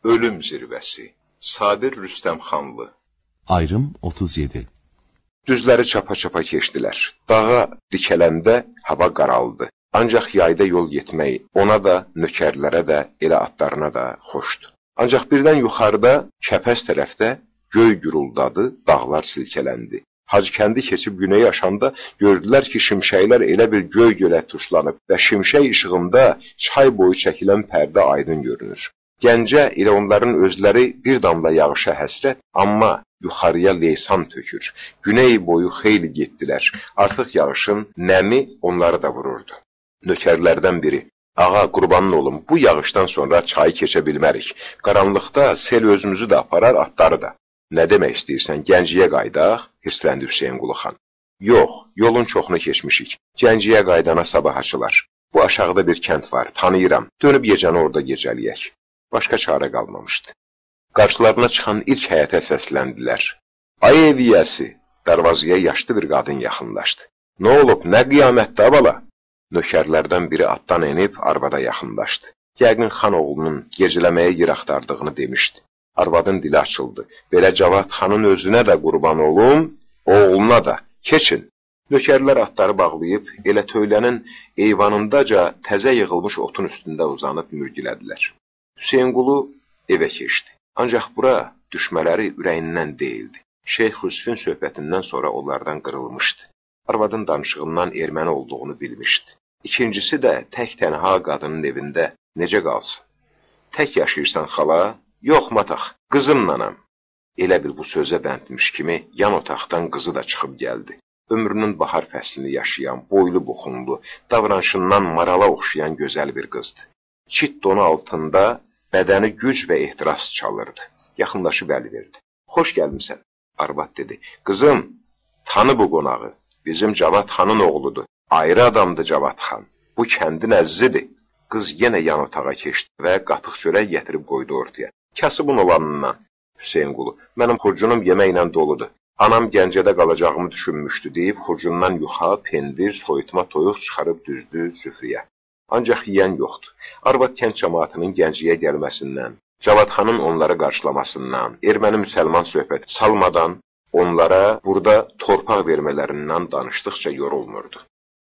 Ölüm zirvəsi. Sabir Rüstəmxanlı. Ayrım 37. Düzləri çapa-çapa keçdilər. Dağa dikələndə hava qaraldı. Ancaq yayda yol getmək ona da, nökərlərə də, elə atlarına da xoşdur. Ancaq birdən yuxarıda, kəpəz tərəfdə göy güruldadı, dağlar silkələndi. Hacıkəndi keçib günəyə aşanda gördülər ki, şimşəklər elə bir göy gölə tuşlanıb və şimşək işığında çay boyu çəkilən pərdə aydın görünür. Gəncə elə onların özləri bir damla yağışa həsrət, amma yuxarıya leysan tökür. Güney boyu xeyli getdilər. Artıq yağışın nəmi onları da vururdu. Nökərlərdən biri, ağa qurbanın olum, bu yağışdan sonra çayı keçə bilmərik. Qaranlıqda sel özümüzü də aparar, atları da. Nə demək istəyirsən, Gənciyə qaydaq, hirsləndi Hüseynqulu xan. Yox, yolun çoxunu keçmişik. Gənciyə qaydana sabah açılar. Bu aşağıda bir kənd var, tanıyıram. Dönüb gecəni orada gecəliyək. Başqa çarə qalmamışdı. Qarşılarına çıxan ilk həyətə səsləndilər. Ay eviyəsi, darvazaya yaşlı bir qadın yaxınlaşdı. Nə olub, nə qiyamətdə bala? Nökərlərdən biri atdan enib arvada yaxınlaşdı. Yəqin xan oğlunun gecələməyə yer axtardığını demişdi. Arvadın dili açıldı. Belə Cavad xanın özünə də qurban olum, oğluna da. Keçin. Nökərlər atları bağlayıb, elə töylənin eyvanındaca təzə yığılmış otun üstündə uzanıb mürgülədilər. Hüseynqulu evə keçdi. Ancaq bura düşmələri ürəyindən deyildi. Şeyx Hüsfün söhbətindən sonra onlardan qırılmışdı. Arvadın danışığından erməni olduğunu bilmişdi. İkincisi də tək tənha qadının evində necə qalsın? Tək yaşayırsan xala? Yox mataq, qızımlanam. Elə bil bu sözə bəndmiş kimi yan otaqdan qızı da çıxıb gəldi. Ömrünün bahar fəslini yaşayan, boylu buxunlu, davranışından marala oxşayan gözəl bir qızdı. Çit donu altında bədəni güc və ehtiras çalırdı. Yaxınlaşıb əl verdi. Xoş gəlmisən, arvad dedi. Qızım, tanı bu qonağı. Bizim Cavad xanın oğludur. Ayrı adamdır Cavad xan. Bu kəndin əzzidir. Qız yenə yan otağa keçdi və qatıq çörək gətirib qoydu ortaya. Kasıbın olanından. Hüseynqulu, mənim xurcunum yeməklə doludur. Anam Gəncədə qalacağımı düşünmüşdü deyib xurcundan yuxa, pendir, soyutma toyuq çıxarıb düzdü süfrəyə. Ancaq yiyən yoxdur. Arvad kənd cəmaatının Gəncəyə gəlməsindən, Cavad xanın onları qarşılamasından, erməni-müsəlman söhbəti salmadan onlara burada torpaq vermələrindən danışdıqca yorulmurdu.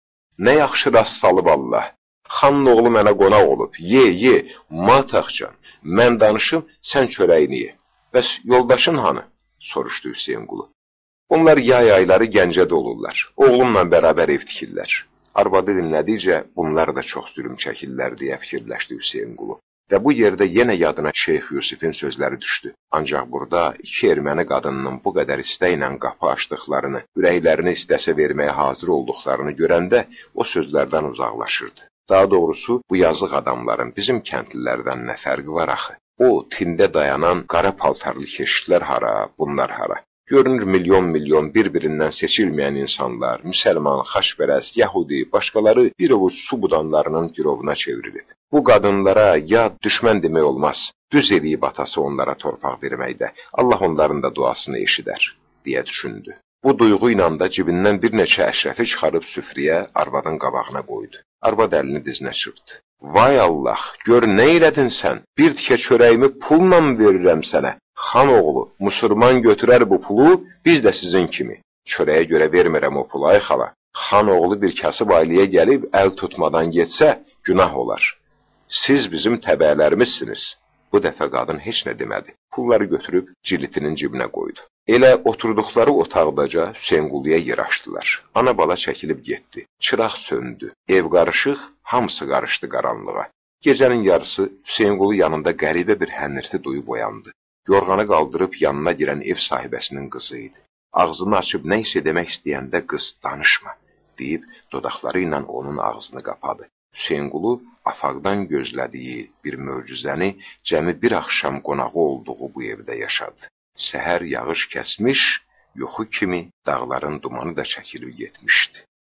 Nə yaxşı rast salıb Allah. Xanın oğlu mənə qonaq olub. Ye, mataqcan. Mən danışım, sən çörəyini ye. Bəs yoldaşın hanı? Soruşdu Hüseynqulu. Onlar yay ayları Gəncədə olurlar. Oğlumla bərabər ev tikirlər. Arvadı dinlədikcə bunlar da çox zülüm çəkirlər deyə fikirləşdi Hüseynqulu. Və bu yerdə yenə yadına Şeyx Yusifin sözləri düşdü. Ancaq burada iki erməni qadınının bu qədər istəklə qapı açdıqlarını, ürəklərini istəsə verməyə hazır olduqlarını görəndə o sözlərdən uzaqlaşırdı. Daha doğrusu, bu yazıq adamların bizim kəndlilərdən nə fərqi var axı? O, tində dayanan qara paltarlı keşişlər hara, bunlar hara? Görünür milyon bir-birindən seçilməyən insanlar, müsəlman, xaçpərəst, yahudi, başqaları bir ovuc su budanlarının girovuna çevrilib. Bu qadınlara ya düşmən demək olmaz, düz eləyib atası onlara torpaq verməkdə, Allah onların da duasını eşidər, deyə düşündü. Bu duyğu ilə da cibindən bir neçə əşrəfi çıxarıb süfrəyə arvadın qabağına qoydu. Arvad əlini dizinə çırpdı. Vay Allah, gör nə elədin sən? Bir tikə çörəyimi pulla verirəm sənə. Xan oğlu, musulman götürər bu pulu, biz də sizin kimi. Çörəyə görə vermirəm o pulu, ay xala. Xan oğlu bir kasıb ailəyə gəlib əl tutmadan getsə, günah olar. Siz bizim təbəələrimizsiniz. Bu dəfə qadın heç nə demədi. Pulları götürüb cilitinin cibinə qoydu. Elə oturduqları otaqdaca Hüseynquluya yer açdılar. Ana bala çəkilib getdi. Çıraq söndü. Ev qarışıq, hamısı qarışdı qaranlığa. Gecənin yarısı Hüseynqulu yanında qəribə bir hənirti duyub oyandı. Yorğanı qaldırıb yanına girən ev sahibəsinin qızı idi. Ağzını açıb nə isə demək istəyəndə qız danışma, deyib dodaqları ilə onun ağzını qapadı. Hüseynqulu afaqdan gözlədiyi bir möcüzəni cəmi bir axşam qonağı olduğu bu evdə yaşadı. Səhər yağış kəsmiş, yoxu kimi dağların dumanı da çəkilib getmişdi.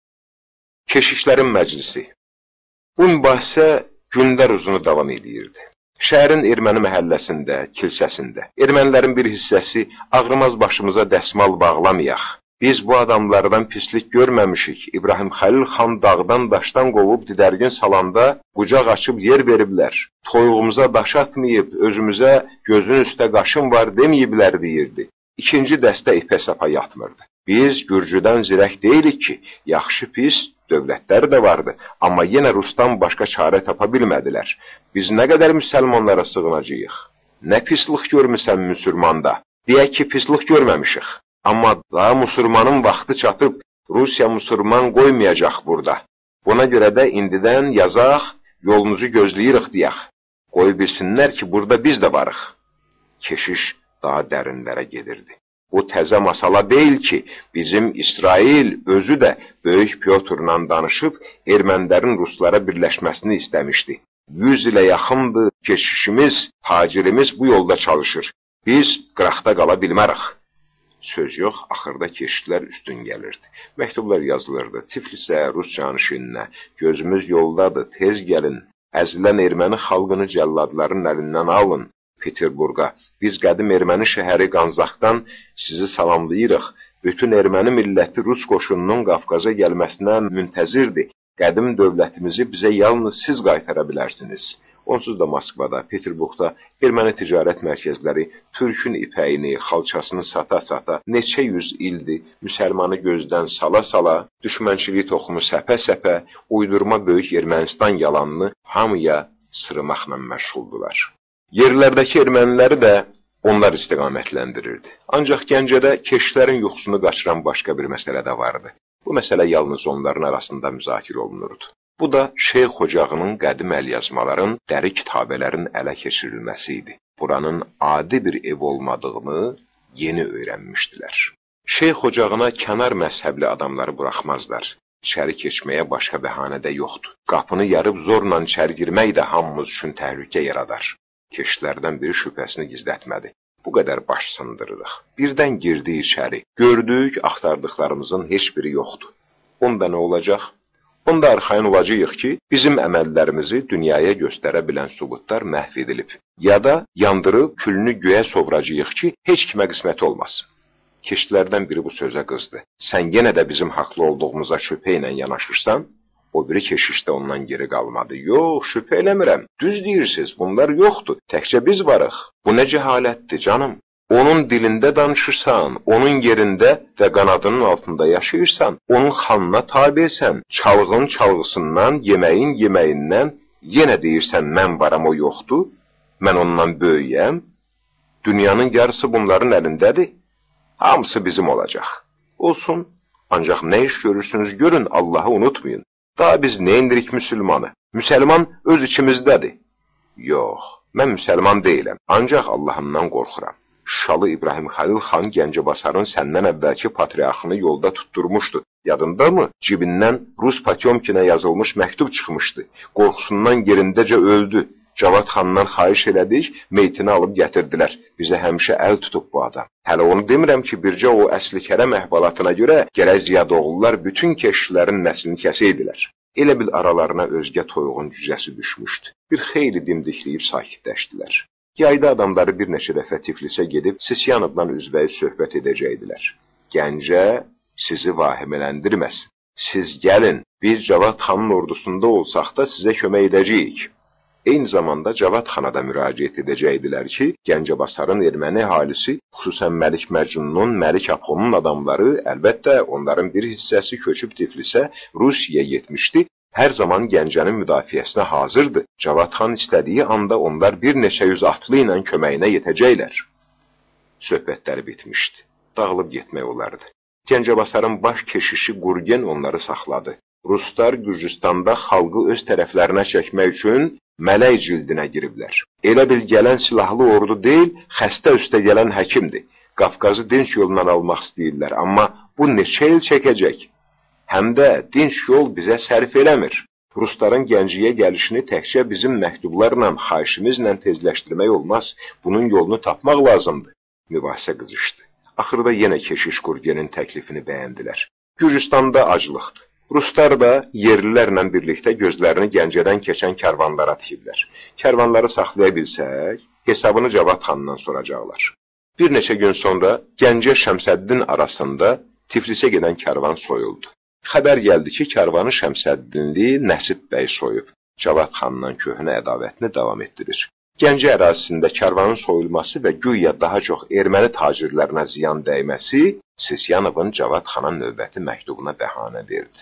Keşişlərin məclisi. Bu mübahisə günlər uzunu davam edirdi. Şəhərin erməni məhəlləsində, kilsəsində, ermənilərin bir hissəsi ağrımaz başımıza dəsmal bağlamayaq, Biz bu adamlardan pislik görməmişik. İbrahim Xəlil xan dağdan daşdan qovub didərgin salanda qucaq açıb yer veriblər. Toyuğumuza daş atmayıb, özümüzə gözün üstə qaşın var deməyiblər deyirdi. İkinci dəstə ipə sapa yatmırdı. Biz Gürcüdən zirək deyilik ki, yaxşı pis dövlətlər də vardı, amma yenə Rusdan başqa çarə tapa bilmədilər. Biz nə qədər müsəlmanlara sığınacağıq? Nə pislik görmüsən müsəlmanda? Deyək ki, pislik görməmişik. Amma daha müsəlmanın vaxtı çatıb, Rusiya müsəlman qoymayacaq burada. Buna görə də indidən yazaq, yolunuzu gözləyirik deyək. Qoy bilsinlər ki, burada biz də varıq. Keşiş daha dərinlərə gedirdi. Bu təzə masala deyil ki, bizim İsrail özü də Böyük Pyotrla danışıb ermənilərin ruslara birləşməsini istəmişdi. 100 ilə yaxındır keşişimiz, tacirimiz bu yolda çalışır. Biz qıraqda qala bilmərik. Söz yox, axırda keşişlər üstün gəlirdi. Məktublar yazılırdı. Tiflisə, Rus canişininə, gözümüz yoldadır, tez gəlin. Əzilən erməni xalqını cəlladların əlindən alın. Peterburqa, biz qədim erməni şəhəri Qanzaqdan sizi salamlayırıq. Bütün erməni milləti Rus qoşununun Qafqaza gəlməsinə müntəzirdir. Qədim dövlətimizi bizə yalnız siz qaytara bilərsiniz. Onsuz da Moskvada, Peterburqda erməni ticarət mərkəzləri türkün ipəyini, xalçasını sata-sata neçə yüz ildir müsəlmanı gözdən sala-sala, düşmənçiliyi toxumu səpə-səpə, uydurma böyük Ermənistan yalanını hamıya sırmaqla məşğuldular. Yerlərdəki erməniləri də onlar istiqamətləndirirdi. Ancaq Gəncədə keşişlərin yuxusunu qaçıran başqa bir məsələ də vardı. Bu məsələ yalnız onların arasında müzakirə olunurdu. Bu da Şeyx ocağının qədim əlyazmaların, dəri kitabələrin ələ keçirilməsi idi. Buranın adi bir ev olmadığını yeni öyrənmişdilər. Şeyx ocağına kənar məzhəbli adamları buraxmazlar. İçəri keçməyə başqa bəhanə də yoxdur. Qapını yarıb zorla içəri girmək də hamımız üçün təhlükə yaradar. Keşişlərdən biri şübhəsini gizlətmədi. Bu qədər baş sındırırıq. Birdən girdi içəri. Gördük, axtardıqlarımızın heç biri yoxdur. Onda nə olacaq? Onda arxayın olacağıq ki, bizim əməllərimizi dünyaya göstərə bilən sübutlar məhv edilib. Ya da yandırıb külünü göyə sovracağıq ki, heç kimə qismət olmasın. Keşişlərdən biri bu sözə qızdı. Sən yenə də bizim haqlı olduğumuza şübhə ilə yanaşırsan? O biri keşiş də ondan geri qalmadı. Yox, şübhə eləmirəm. Düz deyirsiniz, bunlar yoxdur. Təkcə biz varıq. Bu nə cəhalətdir, canım? Onun dilində danışırsan, onun yerində və qanadının altında yaşayırsan, onun xanına tabesən, çalğın çalğısından, yeməyin yeməyindən, yenə deyirsən, mən varam, o yoxdur, mən ondan böyüyəm, dünyanın yarısı bunların əlindədir, hamısı bizim olacaq. Olsun, ancaq nə iş görürsünüz görün, Allahı unutmayın. Daha biz nə indirik müsəlmanı? Müsəlman öz içimizdədir. Yox, mən müsəlman deyiləm, ancaq Allahımdan qorxuram. Şuşalı İbrahim Xəlil xan Gəncəbasarın səndən əvvəlki patriarxını yolda tutturmuşdu. Yadında mı? Cibindən Rus Potyomkinə yazılmış məktub çıxmışdı. Qorxusundan yerindəcə öldü. Cavad xandan xahiş elədik, meytini alıb gətirdilər. Bizə həmişə əl tutub bu adam. Hələ onu demirəm ki, bircə o əsli kərəm əhvalatına görə gərək Ziyadoğullar bütün keşişlərin nəslini kəsəydilər. Elə bil aralarına özgə toyuğun cücəsi düşmüşdü. Bir xeyli dimdikləyib sakitləşdilər. Yayda adamları bir neçə dəfə Tiflisə gedib Sisyanovla üzbəyiz söhbət edəcəkdilər. Gəncə sizi vahimələndirməsin. Siz gəlin, biz Cavad xanın ordusunda olsaq da sizə kömək edəcəyik. Eyni zamanda Cavad xana da müraciət edəcəkdilər ki, Gəncəbasarın erməni əhalisi, xüsusən Məlik Məcnunun, Məlik Aponun adamları, əlbəttə onların bir hissəsi köçüb Tiflisə, Rusiyaya getmişdi, hər zaman Gəncənin müdafiəsinə hazırdır. Cavad xan istədiyi anda onlar bir neçə yüz atlı ilə köməyinə yetəcəklər. Söhbətləri bitmişdi. Dağılıb getmək olardı. Gəncəbasarın baş keşişi Qurgen onları saxladı. Ruslar Gürcüstanda xalqı öz tərəflərinə çəkmək üçün mələk cildinə giriblər. Elə bil gələn silahlı ordu deyil, xəstə üstə gələn həkimdir. Qafqazı dinç yolla almaq istəyirlər, amma bu neçə il çəkəcək? Həm də dinç yol bizə sərf eləmir. Rusların Gəncəyə gəlişini təkcə bizim məktublarla, xahişimizlə tezləşdirmək olmaz. Bunun yolunu tapmaq lazımdır. Mübahisə qızışdı. Axırda yenə keşiş Qurgenin təklifini bəyəndilər. Gürcüstanda aclıqdır. Ruslar da yerlilərlə birlikdə gözlərini Gəncədən keçən kərvanlara tikiblər. Kərvanları saxlaya bilsək, hesabını Cavad xandan soracaqlar. Bir neçə gün sonra Gəncə Şəmsəddin arasında Tiflisə gedən karvan soyuldu. Xəbər gəldi ki, karvanı Şəmsəddinli Nəsib bəy soyub. Cavad xanla köhnə ədavətini davam etdirir. Gəncə ərazisində karvanın soyulması və güya daha çox erməni tacirlərinə ziyan dəyməsi Sisyanovun Cavad xana növbəti məktubuna bəhanə verdi.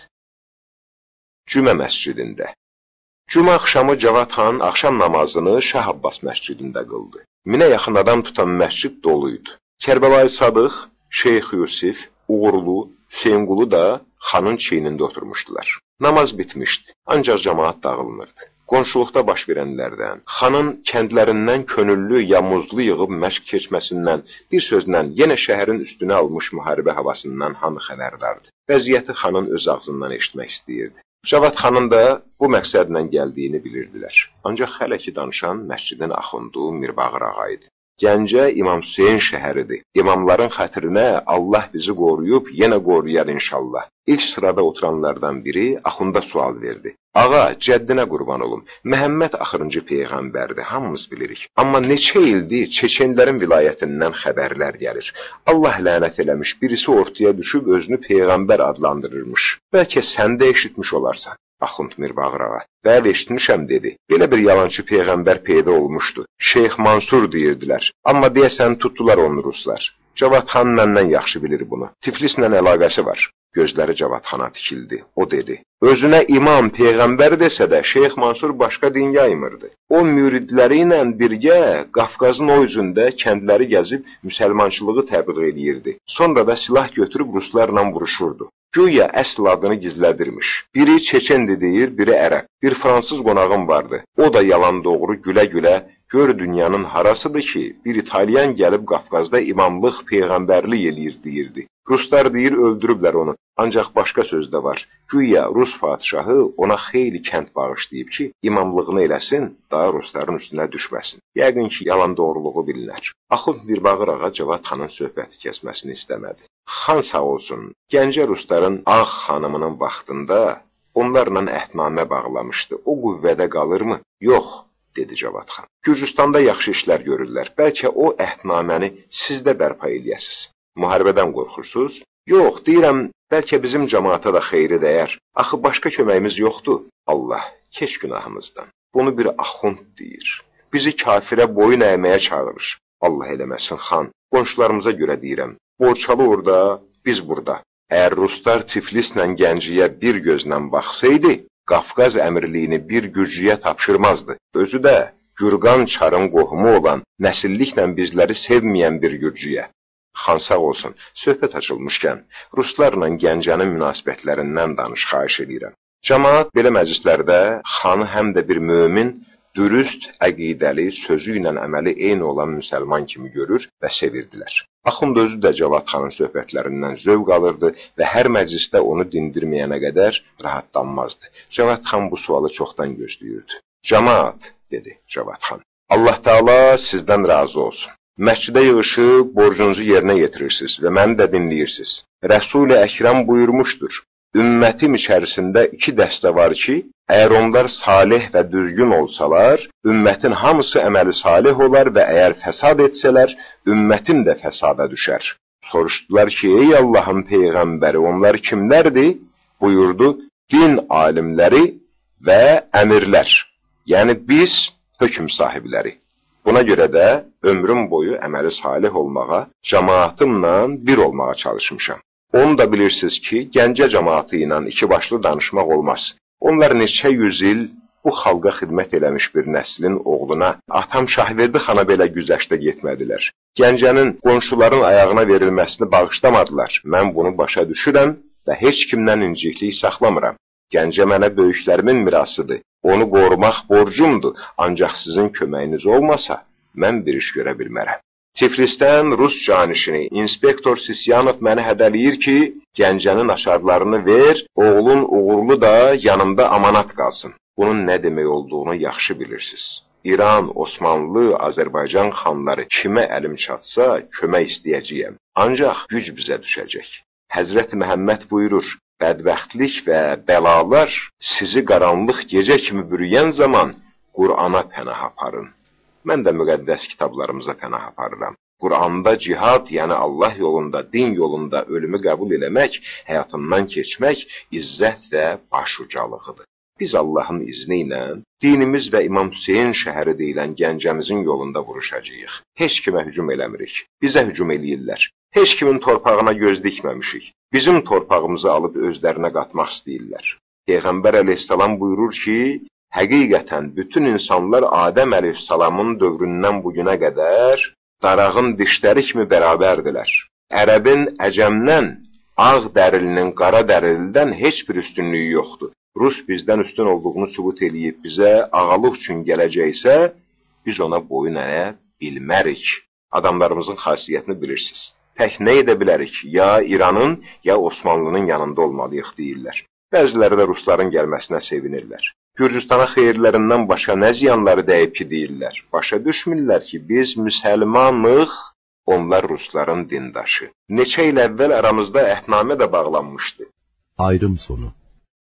Cümə məscidində. Cümə axşamı Cavad xan axşam namazını Şah Abbas məscidində qıldı. 1000-ə yaxın adam tutan məscid doluydu. Kərbəlayı Sadıq, Şeyx Yusif, Uğurlu, Hüseynqulu da xanın çiynində oturmuşdular. Namaz bitmişdi, ancaq cəmaat dağılmırdı. Qonşuluqda baş verənlərdən, xanın kəndlərindən könüllü ya muzlu yığıb məşq keçməsindən, bir sözlə yenə şəhərin üstünə almış müharibə havasından hamı xəbərdardı. Vəziyyəti xanın öz ağzından eşitmək istəyirdi. Cavad xanın da bu məqsədlə gəldiyini bilirdilər. Ancaq hələ ki danışan məscidin axundu Mirbağır ağa idi. Gəncə İmam Hüseyin şəhəridir. İmamların xətrinə Allah bizi qoruyub, yenə qoruyar inşallah. İlk sırada oturanlardan biri axunda sual verdi. Ağa, cəddinə qurban olum. Məhəmməd axırıncı peyğəmbərdir, hamımız bilirik. Amma neçə ildir Çeçenlərin vilayətindən xəbərlər gəlir. Allah lənət eləmiş, birisi ortaya düşüb özünü peyğəmbər adlandırırmış. Bəlkə sən də eşitmiş olarsan. Axund Mirbağır ağa, bəli eşitmişəm dedi. Belə bir yalançı peyğəmbər peyda olmuşdu. Şeyx Mansur deyirdilər. Amma deyəsən tutdular onu ruslar. Cavad xan məndən yaxşı bilir bunu. Tiflislə əlaqəsi var. Gözləri Cavad xana tikildi. O dedi. Özünə imam, peyğəmbər desə də Şeyx Mansur başqa din yaymırdı. O müridləri ilə birgə Qafqazın o üzündə kəndləri gəzib müsəlmançılığı təbliğ edirdi. Sonra da silah götürüb ruslarla vuruşurdu. Güya əsl adını gizlədirmiş. Biri Çeçendi deyir, biri ərəb. Bir fransız qonağım vardı. O da yalan doğru gülə-gülə, gör dünyanın harasıdır ki, bir İtalyan gəlib Qafqazda imamlıq, peyğəmbərlik eləyir deyirdi. Ruslar deyir, öldürüblər onu. Ancaq başqa söz də var. Güya Rus padişahı ona xeyli kənd bağışlayıb ki, imamlığını eləsin, daha Rusların üstünə düşməsin. Yəqin ki, yalan doğruluğu bilinər. Axund Mirbağır ağa Cavad xanın söhbəti kəsməsini istəmədi. Xan sağ olsun, Gəncə Rusların Ağ xanımının vaxtında onlarla əhdnamə bağlamışdı. O qüvvədə qalırmı? Yox, dedi Cavad xan. Gürcüstanda yaxşı işlər görürlər. Bəlkə o əhdnaməni siz də bərpa eləyəsiz. Müharibədən qorxursuz? Yox, deyirəm, bəlkə bizim cəmaata da xeyri dəyər. Axı başqa köməyimiz yoxdur. Allah, keç günahımızdan. Bunu bir axund deyir. Bizi kafirə boyun əyməyə çağırır. Allah eləməsin xan, qonşularımıza görə deyirəm. Borçalı orada, biz burada. Əgər ruslar Tiflislə Gəncəyə bir gözlə baxsaydı, Qafqaz əmirliyini bir Gürcüyə tapşırmazdı. Özü də Gürqan Çarın qohumu olan, nəsilliklə bizləri sevməyən bir Gürcüyə. Xan sağ olsun, söhbət açılmışkən, ruslarla Gəncənin münasibətlərindən danış, xahiş edirəm. Cəmaat belə məclislərdə xanı həm də bir mömin, dürüst, əqidəli, sözü ilə əməli eyni olan müsəlman kimi görür və sevirdilər. Axund özü də Cavad xanın söhbətlərindən zövq alırdı və hər məclisdə onu dindirməyənə qədər rahatlanmazdı. Cavad xan bu sualı çoxdan gözləyirdi. Cəmaat, dedi Cavad xan, Allah Taala sizdən razı olsun. Məscidə yığışıb borcunuzu yerinə yetirirsiniz və məni də dinləyirsiniz. Rəsul-i Əkrəm buyurmuşdur. Ümmətim içərisində 2 dəstə var ki, əgər onlar salih və düzgün olsalar, ümmətin hamısı əməli salih olar və əgər fəsad etsələr, ümmətim də fəsada düşər. Soruşdular ki, ey Allahın peyğəmbəri, onlar kimlərdir? Buyurdu, din alimləri və əmirlər, yəni biz hökm sahibləri. Buna görə də ömrüm boyu əməli salih olmağa, cəmaatımla bir olmağa çalışmışam. Onu da bilirsiniz ki, Gəncə cəmaatı ilə iki başlı danışmaq olmaz. Onlar neçə yüz il bu xalqa xidmət eləmiş bir nəslin oğluna, atam Şahverdi xana belə güzəştə getmədilər. Gəncənin qonşuların ayağına verilməsini bağışlamadılar. Mən bunu başa düşürəm və heç kimdən inciklik saxlamıram. Gəncə mənə böyüklərimin mirasıdır. Onu qorumaq borcumdur, ancaq sizin köməyiniz olmasa, mən bir iş görə bilmərəm. Tiflisdən Rus canişini, inspektor Sisyanov məni hədəliyir ki, Gəncənin aşarlarını ver, oğlun uğurlu da yanımda amanat qalsın. Bunun nə demək olduğunu yaxşı bilirsiniz. İran, Osmanlı, Azərbaycan xanları kimə əlim çatsa, kömək istəyəcəyəm. Ancaq güc bizə düşəcək. Həzrət Məhəmməd buyurur, bədbəxtlik və bəlalar sizi qaranlıq gecə kimi bürüyən zaman Qur'ana pənah aparın. Mən də müqəddəs kitablarımıza pənah aparıram. Quranda cihad, yəni Allah yolunda, din yolunda ölümü qəbul eləmək, həyatından keçmək izzət və baş ucalığıdır. Biz Allahın izni ilə dinimiz və İmam Hüseyin şəhəri deyilən Gəncəmizin yolunda vuruşacağıq. Heç kimə hücum eləmirik. Bizə hücum eləyirlər. Heç kimin torpağına göz dikməmişik. Bizim torpağımızı alıb özlərinə qatmaq istəyirlər. Peyğəmbər əleyhissalam buyurur ki, həqiqətən bütün insanlar Adəm əleyhissalamın dövründən bugünə qədər darağın dişləri kimi bərabərdilər. Ərəbin Əcəmdən, ağ dərilinin qara dərilidən heç bir üstünlüyü yoxdur. Rus bizdən üstün olduğunu sübut eləyib bizə ağalıq üçün gələcəksə, biz ona boyun əyə bilmərik. Adamlarımızın xasiyyətini bilirsiniz. Tək nə edə bilərik? Ya İranın, ya Osmanlının yanında olmalıyıq deyirlər. Bəziləri də Rusların gəlməsinə sevinirlər. Gürcüstana xeyirlərindən başqa nə ziyanları dəyib ki deyirlər. Başa düşmürlər ki, biz müsəlmanıq, onlar Rusların dindaşı. Neçə il əvvəl aramızda əhdnamə də bağlanmışdı. Ayrım sonu.